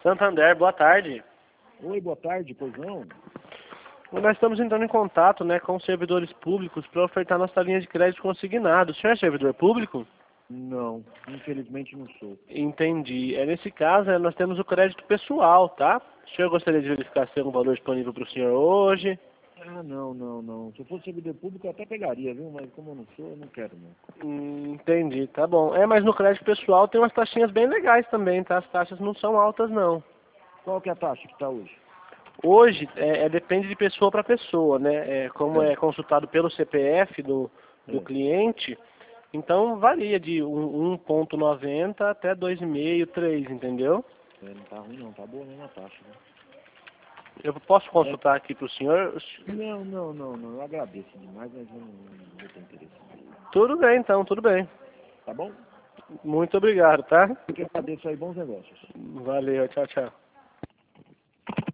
Santander, boa tarde. Oi, boa tarde, pois não? Nós estamos entrando em contato, né, com servidores públicos para ofertar nossa linha de crédito consignado. O senhor é servidor público? Não, infelizmente não sou. Entendi. Nesse caso, nós temos o crédito pessoal, tá? O senhor gostaria de verificar se tem um valor disponível para o senhor hoje? Ah, não. Se eu fosse servidor público eu até pegaria, viu? Mas como eu não sou, eu não quero não. Entendi, tá bom. Mas no crédito pessoal tem umas taxinhas bem legais também, tá? As taxas não são altas, não. Qual que é a taxa que está hoje? Hoje, depende de pessoa para pessoa, né? Como é consultado pelo CPF do cliente, então varia de 1,90 até 2,5, 3, entendeu? Não tá ruim não, tá boa mesmo a taxa, né? Eu posso consultar aqui para o senhor? Não, eu agradeço demais, mas eu não vou ter interesse. Tudo bem, então, tudo bem. Tá bom? Muito obrigado, tá? Eu que agradeço aí, bons negócios. Valeu, tchau, tchau.